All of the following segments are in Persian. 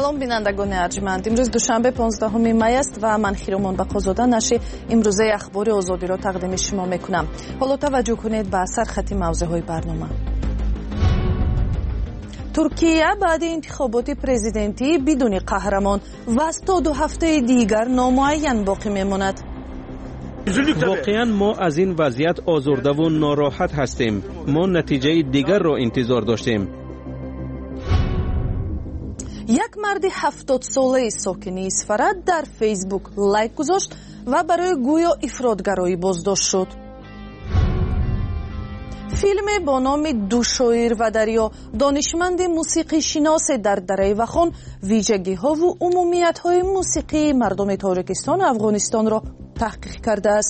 салом бинандагони арҷманд. имрӯз душанбе 15 май аст ва ман хиромон бақозода нашри имрӯзаи ахбори озодиро тақдими шумо мекунам. ҳоло таваҷҷӯҳ кунед ба сархати мавзеъҳои барнома. туркия баъди интихоботи президентӣ бидуни қаҳрамон ва 102 ҳафтаи дигар номуайян боқӣ мемонад. воқеан мо аз ин вазъият озурдаву нороҳат ҳастем. мо натиҷаи дигарро интизор доштем. як марди 70-солаи сокини Исфара дар фейсбук лайк гузошт ва барои гӯё ифротгароӣ боздошт шуд. филме бо номи ду шоир ва дарё донишманди мусиқишиносе дар дараи Вахон виҷагиҳову умумиятҳои мусиқии мардуми Тоҷикистону Афғонистонро таҳқиқ кардааст.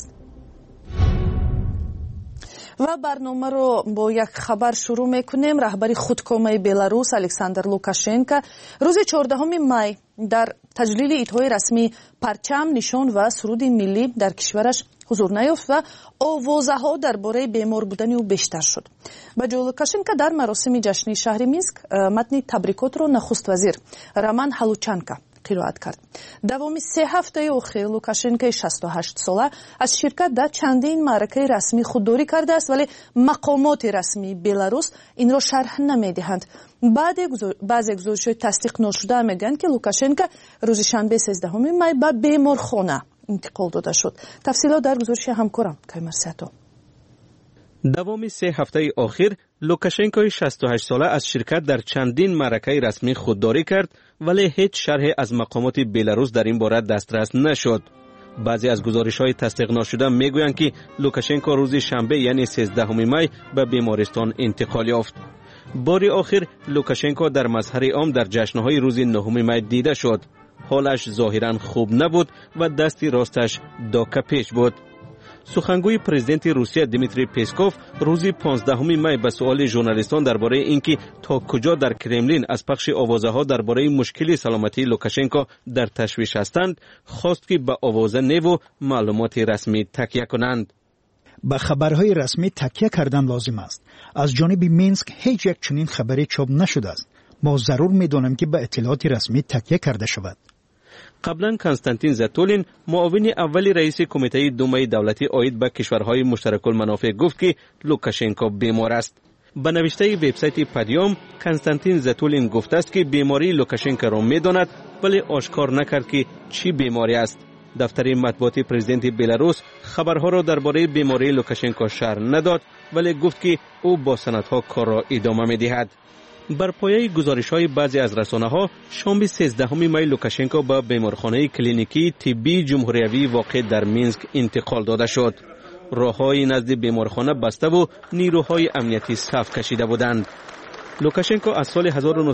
ва барномаро бо як хабар шурӯъ мекунем. раҳбари худкомаи Беларус Александр Лукашенко рӯзи 14 май дар таҷлили идҳои расмии парчам, нишон ва суруди миллӣ дар кишвараш ҳузур наёфт ва овозаҳо дар бораи бемор будани ӯ бештар шуд. ба ҷои Лукашенко дар маросими ҷашни шаҳри Минск матни табрикотро нахуст вазир Роман Халучанко қироат кард. давоми 3 ҳафтаи охир Лукашенкои 68 сола аз ширкат дар чандин маъракаи расмӣ худдорӣ кардааст, вале мақомоти расмии Беларус инро шарҳ намедиҳанд. баъзе гузоришҳои тасдиқ ношуда мегӯянд ки Лукашенко рӯзи шанбе 13 май ба беморхона интиқол дода шуд. тафсилот дар гузориши ҳамкорам Каймарсиато. давоми 3 ҳафтаи охир Лукашенкои 68 сола аз ширкат дар чандин маъракаи расмӣ худдорӣ кард, вале ҳеҷ шарҳе аз мақомоти Беларус дар ин бора дастрас нашуд. баъзе аз гузоришҳои тасдиқношуда мегӯянд ки Лукашенко рӯзи шанбе яъне 13 май ба бемористон интиқол ёфт. бори охир Лукашенко дар мазҳари ом дар ҷашнҳои рӯзи 9 май дида шуд. ҳолаш зоҳиран хуб набуд ва дасти росташ докапеш буд. сухангӯи президенти Русия Дмитрий Песков рӯзи 15 май ба суоли журналистон дар бораи ин ки то куҷо дар Кремлин аз пахши овозаҳо дар бораи мушкили саломатии Лукашенко дар ташвиш ҳастанд, хост ки ба овоза неву маълумоти расмӣ такя кунанд. ба хабарҳои расмӣ такя кардан лозим аст. аз ҷониби Минск ҳеҷ як чунин хабаре чоп нашудааст. мо зарур медонем ки ба иттилооти расмӣ такя карда шавад. қаблан Константин Затулин муовини аввали раиси кумитаи думаи давлатӣ оид ба кишварҳои муштаракулманофеъ гуфт ки Лукашенко бемор аст. ба навиштаи вебсайти Падиём Константин Затулин гуфтааст ки бемории Лукашенкоро медонад, вале ошкор накард ки чӣ беморӣ аст. дафтари матбуоти президенти Беларус хабарҳоро дар бораи бемории Лукашенко шарҳ надод, вале гуфт ки ӯ бо санадҳо корро идома медиҳад. бар пояи гузоришҳои баъзе аз расонаҳо шоми 13 май Лукашенко ба беморхонаи клиникии тиббии ҷумҳуриявии воқеъ дар Минск интиқол дода шуд. роҳҳои назди беморхона баставу нирӯҳои амниятӣ саф кашида буданд. Лукашенко аз соли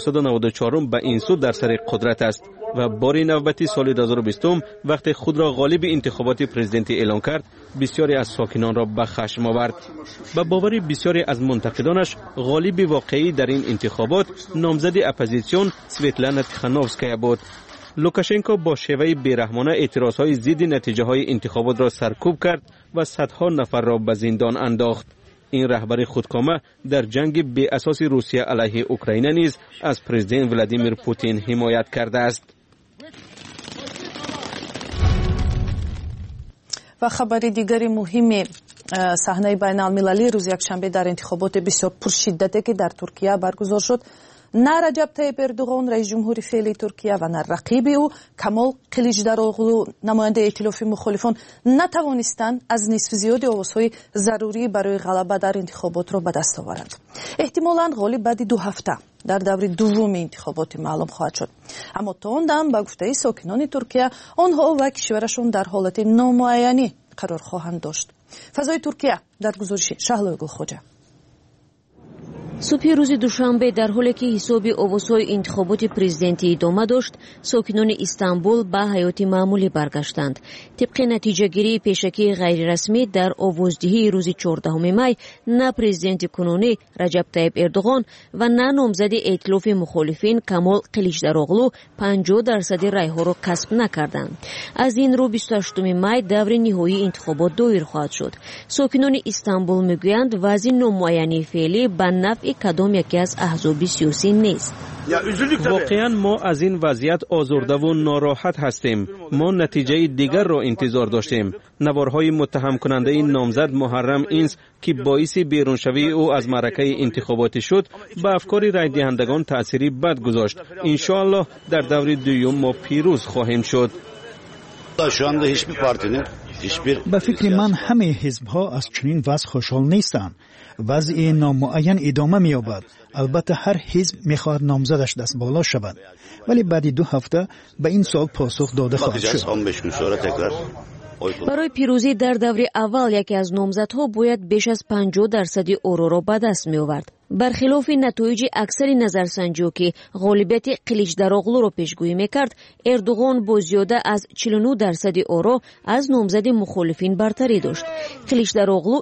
1994 ба ин су дар сари қудрат аст ва бори навбати соли 2020 вақте худро ғолиби интихоботи президентӣ эълон кард, бисёре аз сокинонро ба хашм овард. ба бовари бисёре аз мунтақидонаш, ғолиби воқеӣ дар ин интихобот номзади оппозитсион Светлана Тихановская буд. Лукашенко бо шеваи бераҳмона эътирозҳои зидди натиҷаҳои интихоботро саркӯб кард ва садҳо нафарро ба зиндон андохт. این رهبر خودکامه در جنگ بی اساس روسیه علیه اوکراین نیز از پرزیدنت ولادیمیر پوتین حمایت کرده است. و خبری دیگری مهمی صحنه بین المللی روز یکشنبه در انتخابات بسیار پرشدتی که در ترکیه برگزار شد، نه رجب طیب اردوغان رئیس جمهوری فعلی ترکیه و نه رقیب او کمال قلیچداروغلو نماینده ائتلاف مخالفان نتوانستند از نصف زیادی آوازهای ضروری برای غلبه در انتخابات را به دست آورند. احتمالاً غالب بعد 2 هفته در دور دوم انتخابات معلوم خواهد شد. اما تا آن دم به گفته ساکنان ترکیه آنها و کشورشان در حالت نامعینی قرار خواهند داشت. فضای ترکیه در گزارش شهلا گلخوجه. صبح روز دوشنبه در حالی که حساب آوازهای انتخابات پرزیدنتی ادامه داشت، ساکنان استانبول به حیات معمولی برگشتند. طبق نتیجه گیری پیشکی غیر رسمی در آوازدهی روز 14 می، نه پرزیدنت کنونی رجب طیب اردوغان و نه نامزد ائتلاف مخالفین کمال قلیچداروغلو 50% رایها را کسب نکردند. از این رو 28 می دور نهایی انتخابات دایر خواهد شد. ساکنان استانبول میگویند وضع نامعین فعلی به نفع کدام یکی از احزاب سیاسی نیست. واقعا ما از این وضعیت آزرده و ناراحت هستیم. ما نتیجه دیگر را انتظار داشتیم. نوارهای متهم کننده نامزد محرم اینس که باعث بیرونشوی او از معرکه انتخاباتی شد به افکار رای دهندگان تأثیری بد گذاشت. ان شاء الله در دور دوم ما پیروز خواهیم شد. به فکر من همه حزب‌ها از چنین وضع خوشحال نیستند. وضع نامعین ادامه می‌یابد. البته هر حزب می‌خواهد نامزدش دست بالا شود، ولی بعد 2 هفته به این سوال پاسخ داده خواهد شد. برای پیروزی در دور اول یکی از نامزدها باید بیش از 50% اورو را به دست می‌آورد. برخلاف نتایج اکثر نظرسنجی‌ها که غالبیت قلیچداروغلو را پیشگویی می‌کرد، اردوغان با زیاده از 49% اورو از نامزد مخالفین برتری داشت. قلیچداروغلو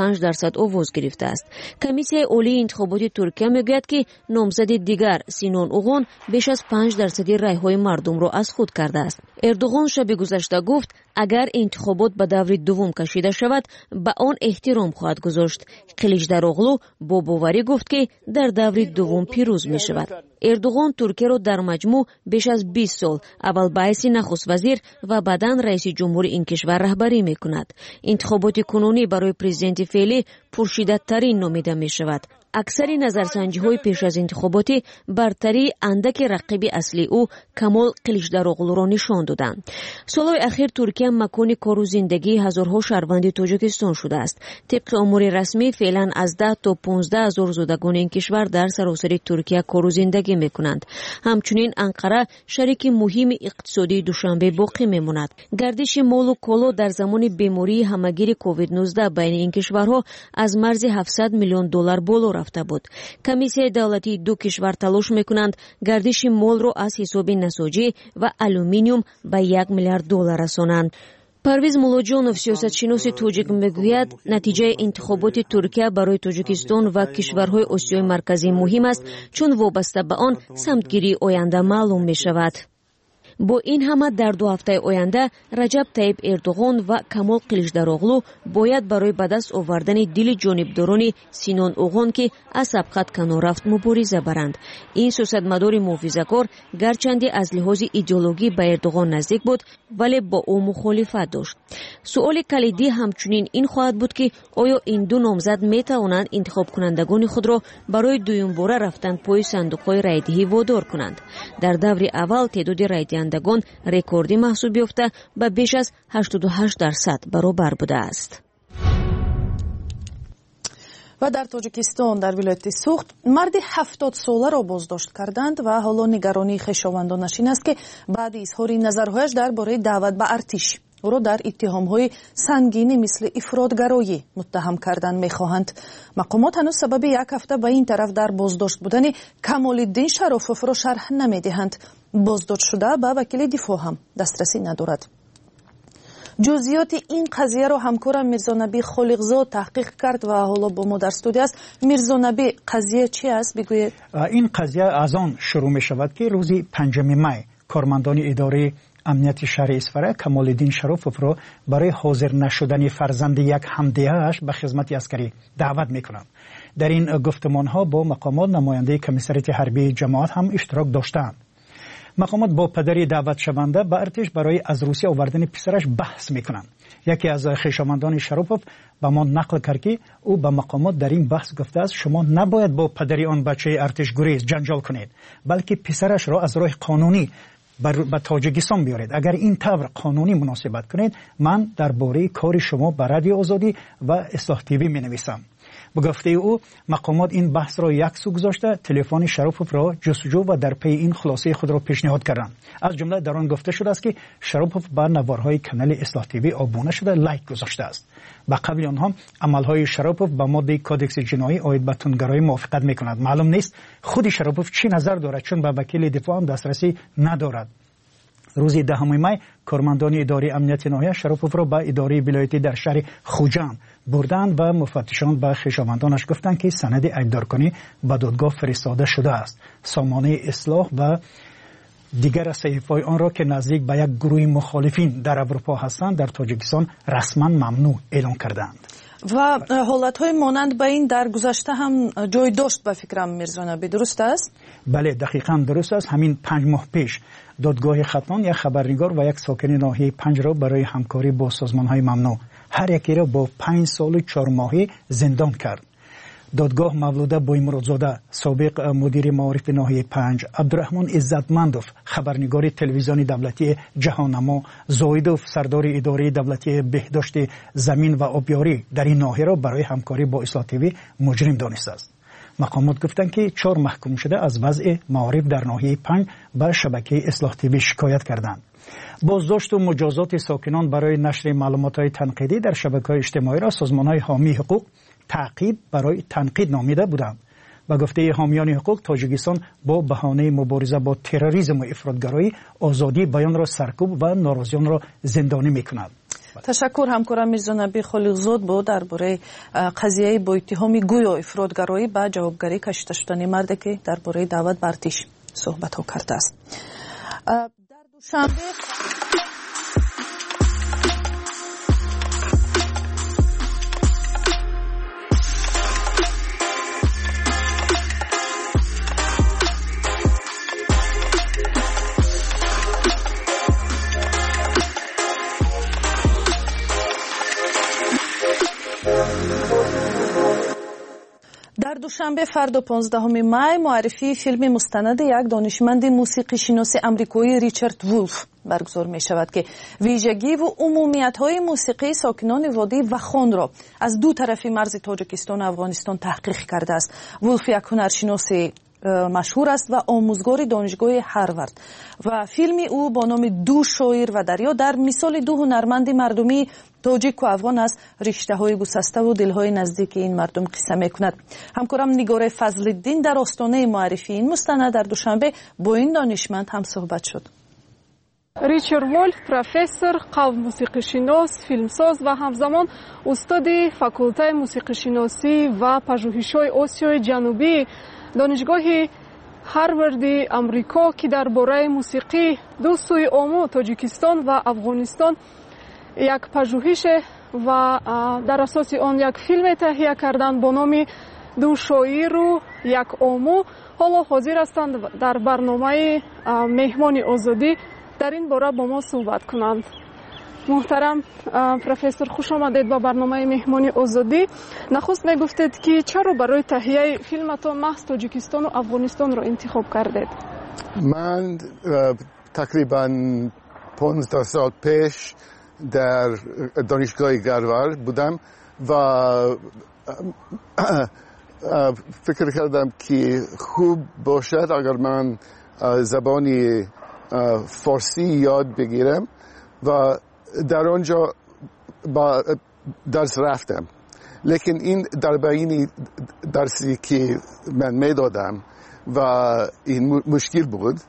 45% آواز گرفته است. کمیسیون عالی انتخابات ترکیه میگوید که نامزد دیگر سینان اوغان بیش از 5% رای‌های مردم را از خود کرده است. اردوغان شب گذشته گفت اگر انتخابات به دور دوم کشیده شود به آن احترام خواهد گذاشت. قلیچداروغلو با باوری گفت که در دور دوم پیروز می شود. اردوغان ترکیه را در مجموع بیش از 20 سال اول به حیث نخست وزیر و بعداً رئیس جمهور این کشور رهبری می کند. انتخابات کنونی برای پرزیدنت فعلی پرشدت ترین نامیده می شود. اکثر نظرسنجی‌های پیش از انتخاباتی برتری اندک رقیب اصلی او کمال قلیچداروغلو را نشان دادند. سالهای اخیر ترکیه مکان کار و زندگی هزارها شهروند تاجیکستان شده است. طبق امور رسمی فعلا از 10 تا 15 هزار زادگان این کشور در سراسر ترکیه کار و زندگی میکنند. همچنین انقره شریک مهم اقتصادی دوشنبه باقی میماند. گردش مال و کالا در زمان بیماری همگیر کووید 19 بین این کشورها از مرز 700 میلیون دلار بالا رفته بود. کمیسیون دولتی دو کشور تلاش میکنند گردش مال را از حساب نساجی و آلومینیوم به 1 میلیارد دلار رسانند. پرویز مولوجانوف سیاستشناس تاجیک میگوید نتیجه انتخابات ترکیه برای تاجیکستان و کشورهای آسیای مرکزی مهم است چون وابسته به آن سمتگیری آینده معلوم می شود. با این همه در 2 هفته آینده رجب طیب اردوغان و کمال قلیچداروغلو باید برای به دست آوردن دل جانبداران سینان اوغان که از سبقت کنار رفت مبارزه برند. این سیاستمدار محافظه‌کار گرچند از لحاظ ایدئولوژی به اردوغان نزدیک بود ولی با او مخالفت داشت. سوال کلیدی همچنین این خواهد بود که آیا این دو نامزد می توانند انتخاب کنندگان خود را برای دوم باره رفتن پای صندوق‌های رایدهی وادار کنند. در دور اول تعداد رایدهندگان رکوردی محسوب یافته به بیش از 88% برابر بوده است. و در تاجیکستان در ولایت سوخت مرد 70 ساله را بازداشت کردند و حالا نگرانی خویشاوندانش این است که بعد اظهار نظرهایش درباره دعوت به ارتش او را در اتهام‌های سنگینی مثل افراط‌گرایی متهم کردن می‌خواهند. مقامات هنوز سبب 1 هفته به این طرف در بازداشت بودن کمال‌الدین شرافوف را شرح نمی‌دهند. بازداشت شده به وکیل دفاع هم دسترسی ندارد. جزئیات این قضیه را همکارم میرزانبی خالقزاد تحقیق کرد و حالا با ما در استودیو است. میرزانبی قضیه چی است بگویید؟ این قضیه از آن شروع می شود که روز 5 می کارمندان اداره امنیت شهر اصفهان کمال‌الدین شرافوف را برای حاضر نشدن فرزند یک همدیه‌اش به خدمت عسکری دعوت می‌کنند. در این گفتمان‌ها با مقامات نماینده کمیسریت حربی جماعت هم اشتراک داشتند. مقامات با پدری دعوت شونده به ارتش برای از روسیه آوردن پسرش بحث میکنند. یکی از خویشاوندان شرافوف به ما نقل کرد که او به مقامات در این بحث گفته است شما نباید با پدری آن بچه ارتش گریز جنجال کنید بلکه پسرش را از راه قانونی به تاجیکستان بیارید. اگر این طور قانونی مناسبت کنید من درباره کار شما به رادیو آزادی و اصلاح تیوی می نویسم. به گفته او مقامات این بحث را یک سو گذاشته تلفن شرافوف را جستجو و در پی این خلاصه خود را پیشنهاد کردند. از جمله در آن گفته شده است که شرافوف به نوارهای کانال اصلاح تیوی آبونه شده لایک گذاشته است. به قبل آنها عملهای شرافوف به ماده کودکس جنایی عاید به تندگرایی موافقت میکند. معلوم نیست خود شرافوف چی نظر دارد چون به وکیل دفاع هم دسترسی ندارد. روز 10 می کارمندان اداره امنیت ناحیه شرافوف را به اداره ولایتی در شهر خوجان بردند و مفتشان به خویشاوندانش گفتند که سند ایبدارکنی به دادگاه فرستاده شده است. سامانه اصلاح و دیگر صحیفه‌های آن را که نزدیک به یک گروه مخالفین در اروپا هستند در تاجیکستان رسما ممنوع اعلام کردند. و حالت‌های مانند به این در گذشته هم جای داشت به فکرم میرزا نبی، درست است؟ بله دقیقاً درست است. همین 5 ماه پیش دادگاه ختلان یک خبرنگار و یک ساکن ناحیه 5 را برای همکاری با سازمان‌های ممنوع هر یکی را با 5 سال و 4 ماهه زندان کرد. دادگاه مولوده بویمرادزاده سابق مدیر معارف ناحیه 5، عبدالرحمن عزتمندوف خبرنگار تلویزیون دولتی جهانما، زایدوف سردار اداره دولتی بهداشت زمین و آبیاری در این ناحیه را برای همکاری با اصلاح تیوی مجرم دانسته است. مقامات گفتند که 4 محکوم شده از وضع معارف در ناحیه 5 به شبکه اصلاح تیوی شکایت کردند. بازداشت و مجازات ساکنان برای نشر معلومات‌های تنقیدی در شبکه‌های اجتماعی را سازمان‌های حامی حقوق تعقیب برای تنقید نامیده بودند. به گفته حامیان حقوق، تاجیکستان با بهانه مبارزه با تروریسم و افراطگرایی آزادی بیان را سرکوب و ناراضیان را زندانی می‌کند. تشکر همکارم میرزا نبی خلیقزاد بود درباره قضیه با اتهام گویا افراطگرایی به جوابگری کشیده شدن مردی که درباره دعوت به ارتش صحبت‌ها کرده است. در دوشنبه فردا 15 می معرفی فیلم مستند یک دانشمند موسیقی شناس آمریکایی ریچارد وولف برگزار می شود که ویژگی و عمومیت های موسیقی ساکنان وادی وخان را از دو طرف مرز تاجیکستان و افغانستان تحقیق کرده است. وولف یک هنرشناس مشهور است و آموزگار دانشگاه هاروارد و فیلم او با نام دو شاعر و دریا در مثال دو هنرمند مردمی تاجیک و افغان است رشته های گسسته و دل های نزدیک این مردم قصه می کند. همکارم نگار فضل‌الدین در آستانه معرفی این مستند در دوشنبه با این دانشمند هم صحبت شد. ریچارد وولف پروفسور، قوم موسیقی شناس، فیلمساز و همزمان استاد فاکولته موسیقی شناسی و پژوهش‌های آسیای جنوبی دانشگاه هاروارد آمریکا که درباره موسیقی دو سوی عمو تاجیکستان و افغانستان یک پژوهش و در اساس آن یک فیلم تهیه کردند با نام دو شاعر و یک عمو. حالا حاضر هستند در برنامه مهمان آزادی در این باره با ما صحبت کنند. محترم پروفسور خوش آمدید با برنامه مهمانی آزادی. نخست میگفتید که چرا برای تهیه فیلمتان محض تاجیکستان و افغانستان را انتخاب کردید؟ من تقریبا 15 سال پیش در دانشگاه هاروارد بودم و فکر کردم که خوب باشد اگر من زبانی فارسی یاد بگیرم و در آنجا با درس رفتم. لیکن این در بین درسی که من میدادم و این مشکل بود،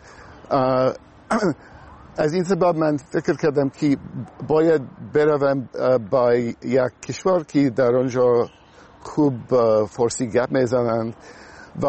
از این سبب من فکر کردم که باید بروم با یک کشور که در آنجا خوب فارسی گپ میزنند و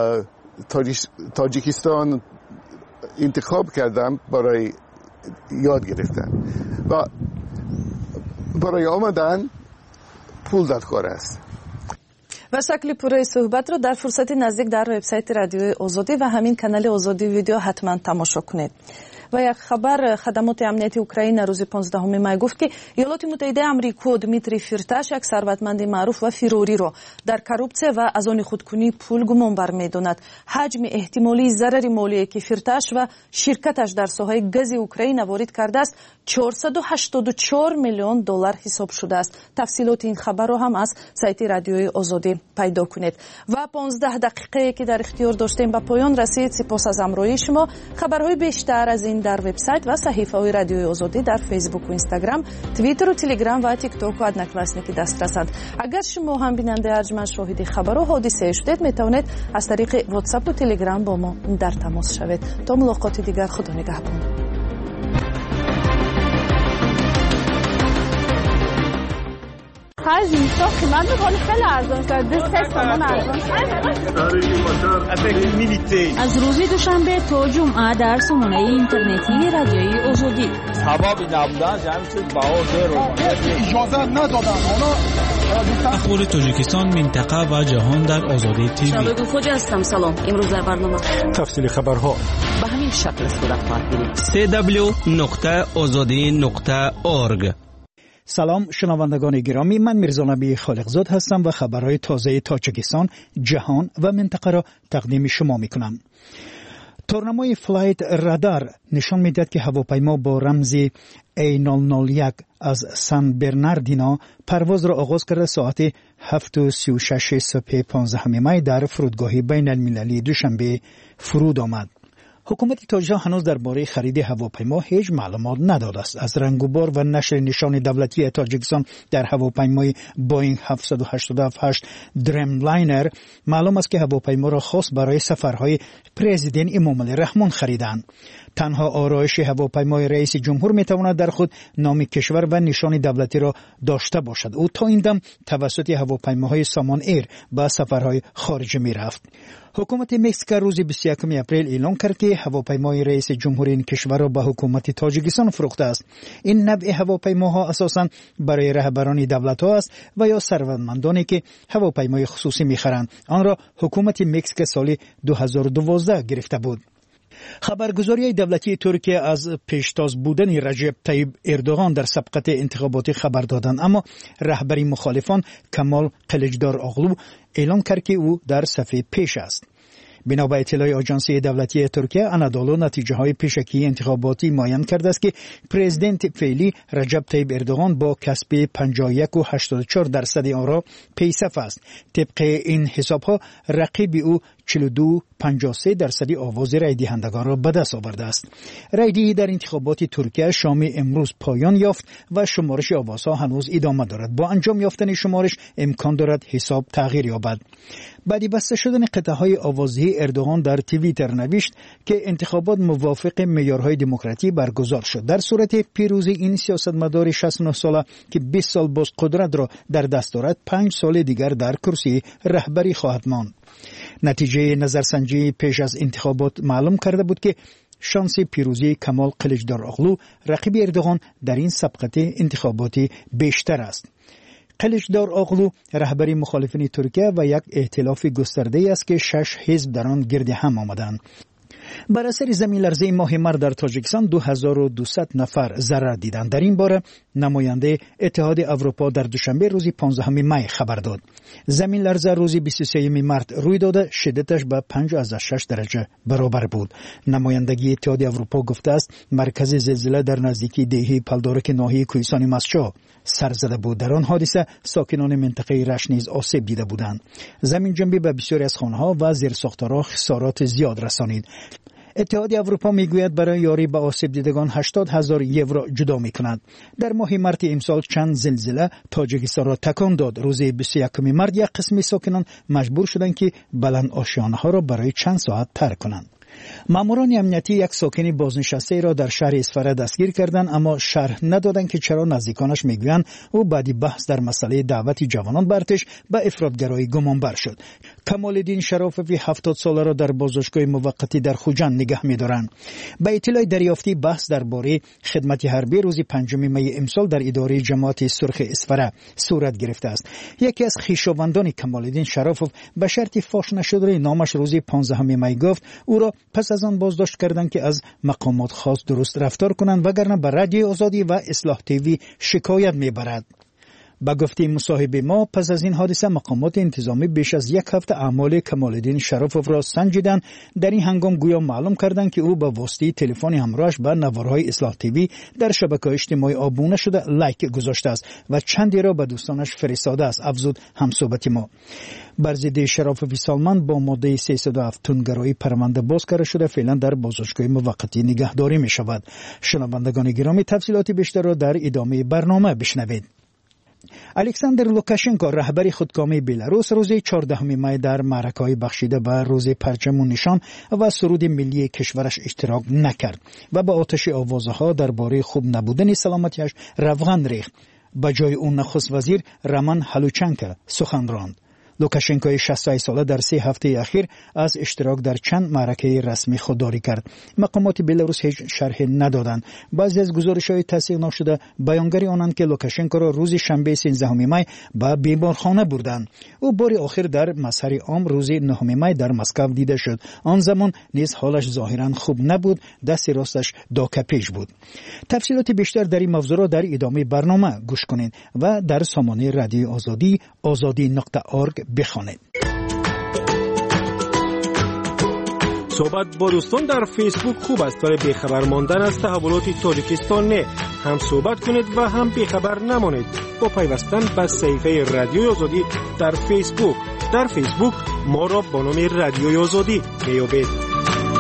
تاجیکستان انتخاب کردم برای یاد گرفتن و برای آمدن پول دادخواه است. و شکل پوره صحبت رو در فرصت نزدیک در وبسایت رادیوی آزادی و همین کانال آزادی ویدیو حتما تماشا کنید. و یک خبر خدمات امنیتی اوکراین روز 15 می گفت که ایالات متحده آمریکا دمیتری فیرتاش یک ثروتمند معروف و فیروری را در کاروپسه و از آن خودکنی پول گمان برمی‌داند. حجم احتمالی ضرر مالی که فیرتاش و شرکتش در ساحه گاز اوکراین وارد کرده است 484 میلیون دلار حساب شده است. تفصیلات این خبر را هم از سایت رادیوی آزادی پیدا کنید. و 15 دقیقه که در اختیار داشتیم به پایان رسید. سپاس از همراهی شما. خبرهای بیشتر از این در وبسایت و صحیفه های رادیوی آزادی در فیسبوک و اینستاگرام، توییتر و تلگرام و تیک توک و ادنکلاسنیکی دسترسند. اگر شما هم بیننده ارجمند شاهد خبر و حادثه شدید میتوانید از طریق واتساپ و تلگرام با ما در تماس شوید. تا ملاقات دیگر، خدا نگهبان. اینجا قیمت می‌کنه خیلی ارزان شده. 3 تومان ارزان شده. از روز دوشنبه تا جمعه در سامانه اینترنتی رادیوی آزادی. سبب نبودن جمعیت باور رو اجازه ندادن. اخبار تاجیکستان، منطقه و جهان در آزادی تیوی. شادو خوجا هستم. سلام. امروز در برنامه تفصیل خبرها به همین شکل صورت خواهد گرفت. www.azadi.org. سلام شنوندگان گرامی، من میرزا نبی خالقزاد هستم و خبرهای تازه تاجیکستان، جهان و منطقه را تقدیم شما میکنم. تورنمای فلایت رادار نشان میدهد که هواپیما با رمز A001 از سان برناردینو پرواز را آغاز کرده. ساعت 7:36 صبح 15 می در فرودگاه بین المللی دوشنبه فرود آمد. حکومت تاجیکستان هنوز درباره خرید هواپیما هیچ معلومات نداده است. از رنگ و بار و نشر نشان دولتی تاجیکستان در هواپیمای بوینگ 787 دریم لاینر معلوم است که هواپیما را خاص برای سفرهای پرزیدنت امامعلی رحمان خریدند. تنها آرایش هواپیمای رئیس جمهور میتواند در خود نام کشور و نشان دولتی را داشته باشد. او تا این دم توسط هواپیماهای سامان ایر به سفرهای خارجی میرفت. حکومت مکزیک روز 21 اپریل اعلام کرد که هواپیمای رئیس جمهور این کشور را به حکومت تاجیکستان فروخته است. این نوع هواپیماها اساساً برای رهبران دولت‌ها است و یا ثروتمندانی که هواپیمای خصوصی می‌خرند. آن را حکومت مکزیک سال 2012 گرفته بود. خبرگزاری دولتی ترکیه از پیشتاز بودن رجب طیب اردوغان در سبقت انتخاباتی خبر دادند، اما رهبری مخالفان کمال قلیچدار اغلو اعلام کرد که او در صف پیش است. بنا به اطلاع آژانسی دولتی ترکیه، انادولو نتیجه های پیشکی انتخاباتی معین کرده است که پرزیدنت فعلی رجب طیب اردوغان با کسب 51.84% آن را پیصف است. طبق این حساب ها رقیب او 42.53% آواز رای دهندگان را به دست آورده است. رای دهی در انتخابات ترکیه شام امروز پایان یافت و شمارش آوازها هنوز ادامه دارد. با انجام یافتن شمارش امکان دارد حساب تغییر یابد. بعد بسته شدن قطعه‌های آوازی اردوغان در توییتر نوشت که انتخابات موافق معیارهای دموکراتی برگزار شد. در صورت پیروزی این سیاستمدار 69 ساله که 20 سال باز قدرت را در دست دارد، 5 سال دیگر در کرسی رهبری خواهد ماند. نتیجه نظرسنجی پیش از انتخابات معلوم کرده بود که شانس پیروزی کمال قلیچدار اغلو رقیب اردوغان در این سبقت انتخاباتی بیشتر است. قلیچدار اغلو رهبری مخالفین ترکیه و یک ائتلاف گسترده است که 6 حزب در آن گرد هم آمدند. بر اثر زمین لرزه ماه مارس در تاجیکستان 2200 نفر ضرر دیدند. در این باره نماینده اتحاد اروپا در دوشنبه روز 15 می خبر داد. زمین لرزه روز 23 مارس روی داده، شدتش به 5.6 درجه برابر بود. نمایندگی اتحاد اروپا گفته است مرکز زلزله در نزدیکی دهه پلدارک ناحیه کوهستان مسچا سر زده بود. در آن حادثه ساکنان منطقه رش نیز آسیب دیده بودند. زمین جنبی به بسیاری از خانه‌ها و زیرساخت‌ها خسارات زیاد رسانید. اتحاد اروپا میگوید برای یاری به آسیب دیدگان 80,000 یورو جدا میکند. در ماه مارس امسال چند زلزله تاجیکستان را تکان داد. روز 21 مارس یک قسم ساکنان مجبور شدند که بلند آشیانه‌ها را برای چند ساعت ترک کنند. ماموران امنیتی یک ساکن بازنشسته را در شهر اسفره دستگیر کردند، اما شرح ندادند که چرا. نزدیکانش میگویند او بعد بحث در مسئله دعوت جوانان به ارتش به افراطگرایی گمانبر شد. کمالالدین شرافوی 70 ساله را در بازداشتگاه موقتی در خوجند نگه می‌دارند. به اطلاع دریافتی بحث درباره خدمت حربی روز 5 می امسال در اداره جماعت سرخ اسفره صورت گرفته است. یکی از خویشاوندان کمالالدین شرافوف به شرط فاش نشدن نامش روز 15 می گفت او را پس از آن بازداشت کردند که از مقامات خاص درست رفتار کنند، وگرنه به رادیو آزادی و اصلاح تیوی شکایت میبرد. با گفته مصاحبه ما، پس از این حادثه مقامات انتظامی بیش از یک هفته اعمال کمالالدین شرافوف را سنجیدند. در این هنگام گویا معلوم کردند که او با واسطه تلفن همراهش به نوارهای اصلاح تیوی در شبکه‌های اجتماعی آبونه شده لایک گذاشته است و چندی را به دوستانش فرستاده است، افزود همصحبت ما. بر ضد شرافوی سالمند با ماده 307 تندگرایی پرونده باز کرده شده، فعلا در بازداشتگاه موقتی نگهداری می شود. شنوندگان گرامی، تفصیلات بیشتر را در ادامه برنامه بشنوید. الکساندر لوکاشنکو رهبر خودکامه بلاروس روز 14 می در معرکه‌های بخشیده به روز پرچم و نشان و سرود ملی کشورش اشتراک نکرد و با آتش آوازها درباره خوب نبودن سلامتیش روغن ریخت. به جای اون نخست وزیر رمان هلوچنکو سخن راند. لوکاشنکوی 68 ساله در 3 هفته اخیر از اشتراک در چند معرکه رسمی خودداری کرد. مقامات بلاروس هیچ شرحی ندادند. بعضی از گزارش‌های تصدیق نشده بیانگری آنند که لوکاشنکو را روز شنبه 13 می به بیمارخانه بردند. او بار آخر در مظهر عام روز 9 می در مسکو دیده شد. آن زمان نیز حالش ظاهراً خوب نبود، دست راستش داکپیش بود. تفصیلات بیشتر در این موضوع را در ادامه برنامه گوش کنید و در سامانه رادیو آزادی azadi.org بخوانید. صحبت با دوستان در فیسبوک خوب است، برای بیخبر ماندن از تحولات تاجیکستان نه. هم صحبت کنید و هم بیخبر نمانید با پیوستن به صفحه رادیو آزادی در فیسبوک. در فیسبوک ما را با نام رادیو آزادی بیابید.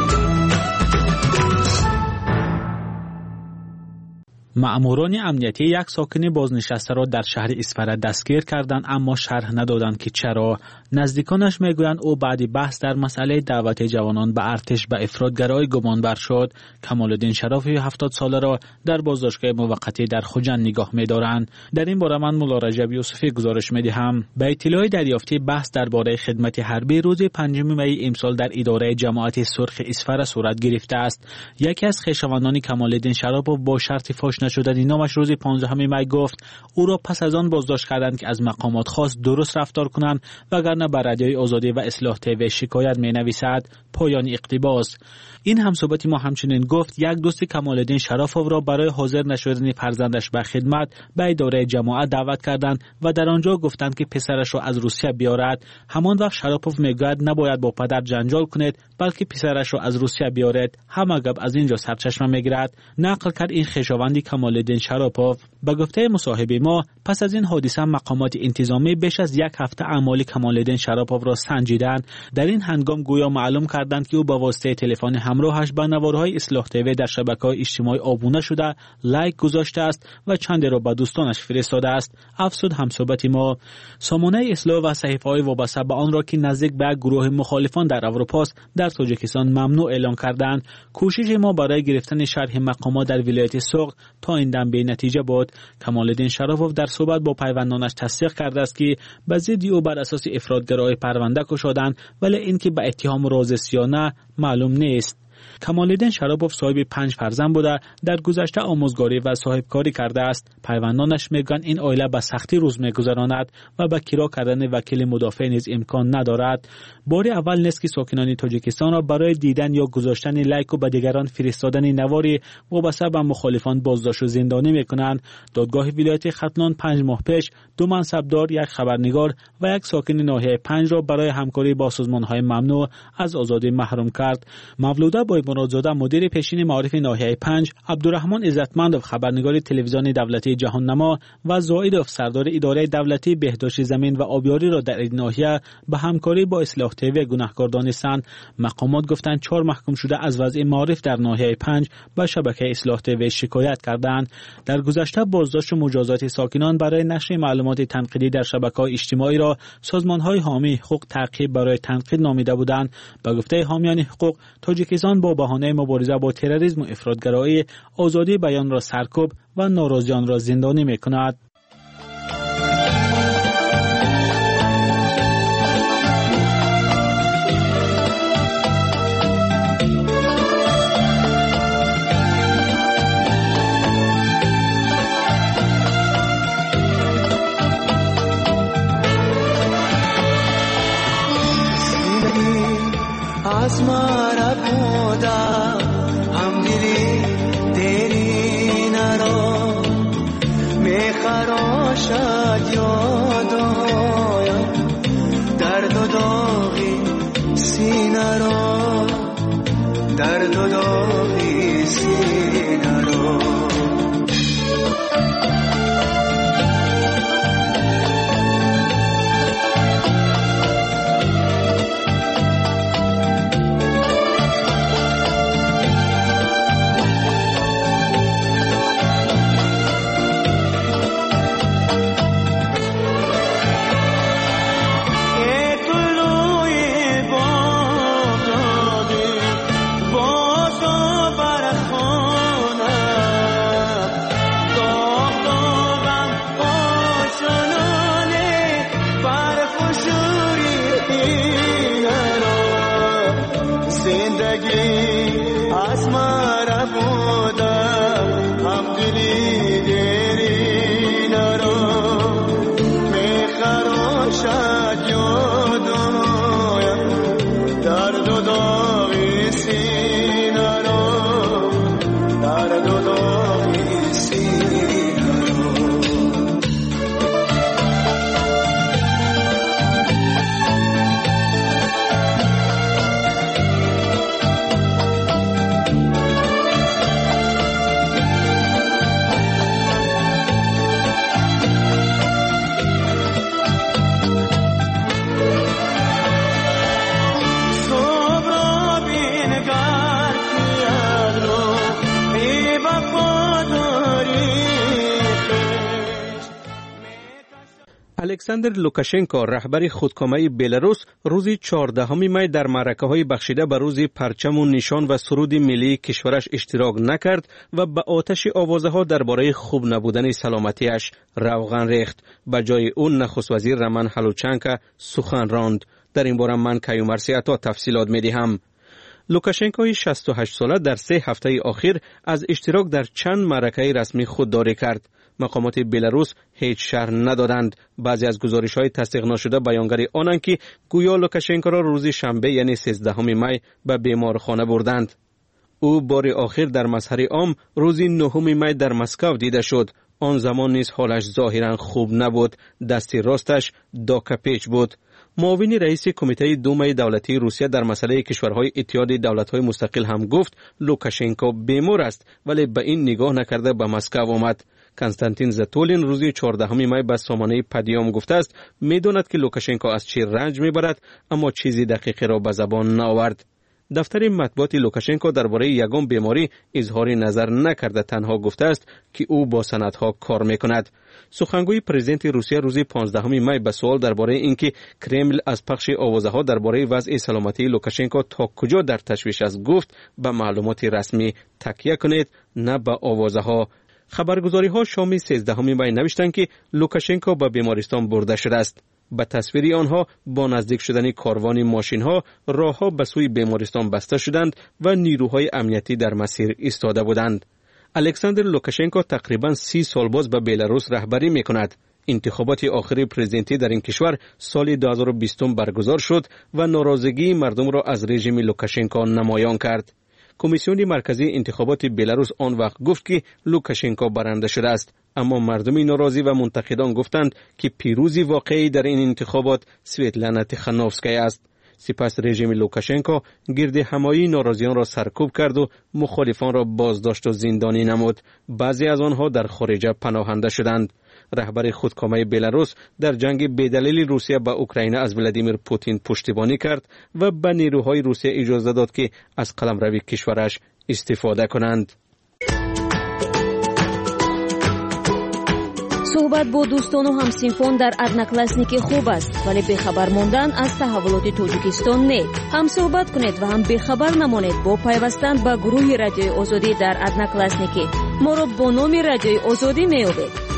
مأموران امنیتی یک ساکن بازنشسته را در شهر اسفره دستگیر کردند، اما شرح ندادند که چرا. نزدیکانش میگویند او بعد بحث در مسئله دعوت جوانان به ارتش به افراطگرایی گمانبر شد. کمالالدین شرافی 70 ساله را در بازداشتگاه موقتی در خوجند نگاه می‌دارند. در این باره من مولا رجب یوسفی گزارش می‌دهم. به اطلاع دریافتی بحث درباره خدمت حربی روز 5 می امسال در اداره جماعت سرخ اسفره صورت گرفته است. یکی از خویشاوندان کمالالدین شراپوف با شرط فاش نشدن نامش روز 15 می گفت او را پس از آن بازداشت کردند که از مقامات خواست درست رفتار کنند وگرنه بر رادیوی آزادی و اصلاح تیوی شکایت می نویسد. پایان اقتباس. این همصحبت ما همچنین گفت یک دوست کمالالدین شرافوف را برای حاضر نشدن فرزندش به خدمت به اداره جماعت دعوت کردند و در آنجا گفتند که پسرش را از روسیه بیارد. همان وقت شراپوف میگوید نباید با پدر جنجال کنید بلکه پسرش را از روسیه بیارید. همه گپ از اینجا سرچشمه میگیرد. نقل کرد این خویشاوند کمالالدین شراپوف. به گفته مصاحب ما پس از این حادثه مقامات انتظامی بیش از 1 هفته اعمال کمالالدین شراپوف را سنجیدند. در این هنگام گویا معلوم کردند که او با واسطه تلفن همراهش به نوارهای اصلاح تیوی در شبکه‌های اجتماعی آبونه شده، لایک گذاشته است و چندی را به دوستانش فرستاده است. افسود همصحبت ما. سامانه اصلاح و صحیفه‌های وابسته به آن را که نزدیک به گروه مخالفان در اروپا در تاجیکستان ممنوع اعلام کردند. کوشش ما برای گرفتن شرح مقامات در ولایت سوق تا این دم به نتیجه بود. کمالالدین شرافوف در صحبت با پیوندانش تصدیق کرده است که به ضد او بر اساس افراطگرایی پرونده گشودند، ولی اینکه به اتهام رازست یا نه معلوم نیست. کمالالدین شرافوف صاحب 5 فرزند بوده، در گذشته آموزگاری و صاحبکاری کرده است. پیوندانش میگن این عائله به سختی روز میگذراند و به کرا کردن وکیل مدافع نیز امکان ندارد. بار اول نیست که ساکنان تاجیکستان را برای دیدن یا گذاشتن لایک و به دیگران فرستادن نواری وابسته به مخالفان بازداشت و زندانی میکنند. دادگاه ولایت ختلان 5 ماه پیش 2 منصبدار، 1 خبرنگار و 1 ساکن ناحیه 5 را برای همکاری با سازمان‌های ممنوع از آزادی محروم کرد. مولوده با مرادزاده مدیر پیشین معارف ناحیه 5، عبدالرحمن عزتمندوف خبرنگار تلویزیون دولتی جهان نما و زائدوف سردار اداره دولتی بهداشت زمین و آبیاری را در این ناحیه به همکاری با اصلاح تیوی گناهکار دانستند. مقامات گفتند 4 محکوم شده از وضع معارف در ناحیه 5 به شبکه اصلاح تیوی شکایت کردند. در گذشته بازداشت و مجازات ساکنان برای نشر معلومات تنقیدی در شبکه‌های اجتماعی را سازمان‌های حامی حقوق تعقیب برای تنقید نامیده بودند. به گفته حامیان حقوق، تاجیکستان با بهانه مبارزه با تروریسم و افراطگرایی آزادی بیان را سرکوب و ناراضیان را زندانی می‌کند. So الکساندر لوکاشنکو رهبر خودکامه بلاروس روز 14 می در معرکه‌های بخشیده به روز پرچم و نشان و سرود ملی کشورش اشتراک نکرد و به آتش آوازه‌ها درباره خوب نبودن سلامتیش روغن ریخت. به جای اون نخست وزیر رمن هلوچنکو سخن راند. در این باره من کیومرثی عطا تفصیلات می‌دهم. لوکاشنکوی 68 ساله در 3 هفته اخیر از اشتراک در چند معرکه رسمی خودداری کرد. مقامات بلاروس هیچ شرح ندادند. بعضی از گزارش‌های تصدیق نشده بیانگر آنند که گویا لوکاشنکو را روز شنبه یعنی 13 می به بیمارخانه بردند. او بار آخر در مظهر عام روز 9 می در مسکو دیده شد. آن زمان نیز حالش ظاهراً خوب نبود. دست راستش داکپیچ بود. معاون رئیس کمیته دومای دولتی روسیه در مسئله کشورهای اتحاد دولت‌های مستقل هم گفت لوکاشنکو بیمار است ولی به این نگاه نکرده به مسکو آمد. کنستانتین زاتولین روز 14 می به سامانه پدیوم گفته است می‌داند که لوکاشنکو از چه رنج می‌برد اما چیزی دقیقی را به زبان نآورد. دفتر مطبوعات لوکاشنکو درباره یگان بیماری اظهار نظر نکرده، تنها گفته است که او با سندها کار می‌کند. سخنگوی پرزیدنت روسیه روز 15 می به سوال درباره اینکه کرمل از پخش آوازه‌ها درباره وضع سلامتی لوکاشنکو تا کجا در تشویش است گفت به معلومات رسمی تکیه کنید نه به آوازه‌ها. خبرگزاری‌ها شام 13 می نوشتند که لوکاشنکو به بیمارستان برده شده است. به تصویر آنها با نزدیک شدن کاروان ماشین‌ها راه‌ها به سوی بیمارستان بسته شدند و نیروهای امنیتی در مسیر ایستاده بودند. الکساندر لوکاشنکو تقریباً 30 سال باز به بلاروس رهبری می‌کند. انتخابات آخری پرزیدنتی در این کشور سال 2020 برگزار شد و ناراضگی مردم را از رژیم لوکاشنکو نمایان کرد. کمیسیون مرکزی انتخابات بلاروس آن وقت گفت که لوکاشنکو برنده شده است، اما مردم ناراضی و منتقدان گفتند که پیروزی واقعی در این انتخابات سویتلانا تیخانوفسکای است. سپس رژیم لوکاشنکو گرد همایی ناراضیان را سرکوب کرد و مخالفان را بازداشت و زندانی نمود. بعضی از آنها در خارج پناهنده شدند. رهبر خودکامه بلاروس در جنگ بی‌دلیل روسیه با اوکراین از ولادیمیر پوتین پشتیبانی کرد و به نیروهای روسیه اجازه داد که از قلمروی کشورش استفاده کنند. صحبت با دوستان و همسینفان در ادناکلاسنیک خوب است، ولی بخبر ماندن از تحولات تاجیکستان نه. هم صحبت کنید و هم بخبر نمانید با پیوستن به گروه رادیوی آزادی در ادناکلاسنیک. ما را با نام رادیوی آزادی میابید.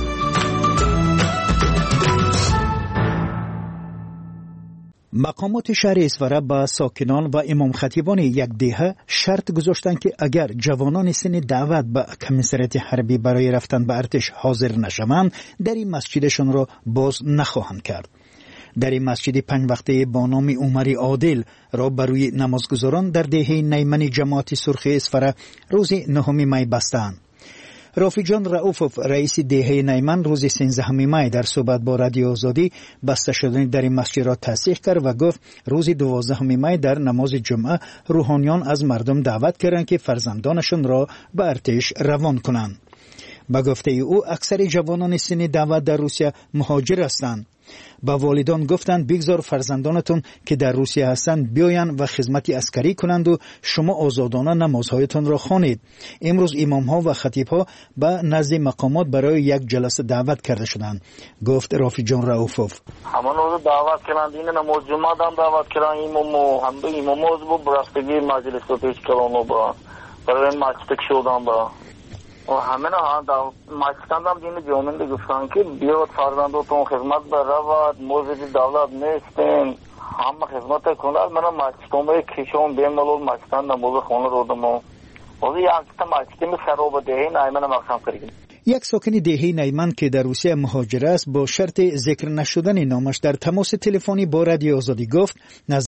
مقامات شهر اسفره با ساکنان و امام خطیبان یک دهه شرط گذاشتند که اگر جوانان سن دعوت به کمیسریت حربی برای رفتن به ارتش حاضر نشوند در این مسجدشان را باز نخواهند کرد. در این مسجد 5 وقته با نام عمر عادل را برای نمازگزاران در دهه نیمن جماعت سرخ اسفره روز 9 می بستند. رافی جان رؤوفوف رئیس دهه نیمن روز 13 می در صحبت با رادیو آزادی بسته شدن در این مسجد را تصحیح کرد و گفت روز 12 می در نماز جمعه روحانیان از مردم دعوت کردند که فرزندانشان را به ارتش روان کنند. به گفته او اکثر جوانان سن دعوت در روسیه مهاجر هستند. با والدان گفتند بگذار فرزندانتون که در روسیه هستند بیایند و خدمت عسکری کنند و شما آزادانه نمازهایتان را خوانید. امروز امامها و خطیبها به نزد مقامات برای یک جلسه دعوت کرده شدند، گفت رافی جان رؤوفوف. همان روز دعوت کردند، این نماز جمعه دام دعوت کردند، اماموز بود برفتگی مجلس رو پیش کردند با برای مسجد شدند با و همه ها مسجدان هم دین جامعه گفتن که بیاد فرزنداتون خدمت برود، موزد دولت نیستین، همه خدمت کنند. من مسجدان کشون بیمالول مسجدان نماز خونه رو دمو ولی یک مسجد سراب دهه نیمن مقصم کردیم. یک ساکن دهه نیمن که در روسیه مهاجر است با شرط ذکر نشدن نامش در تماس تلفنی با رادیو آزادی گفت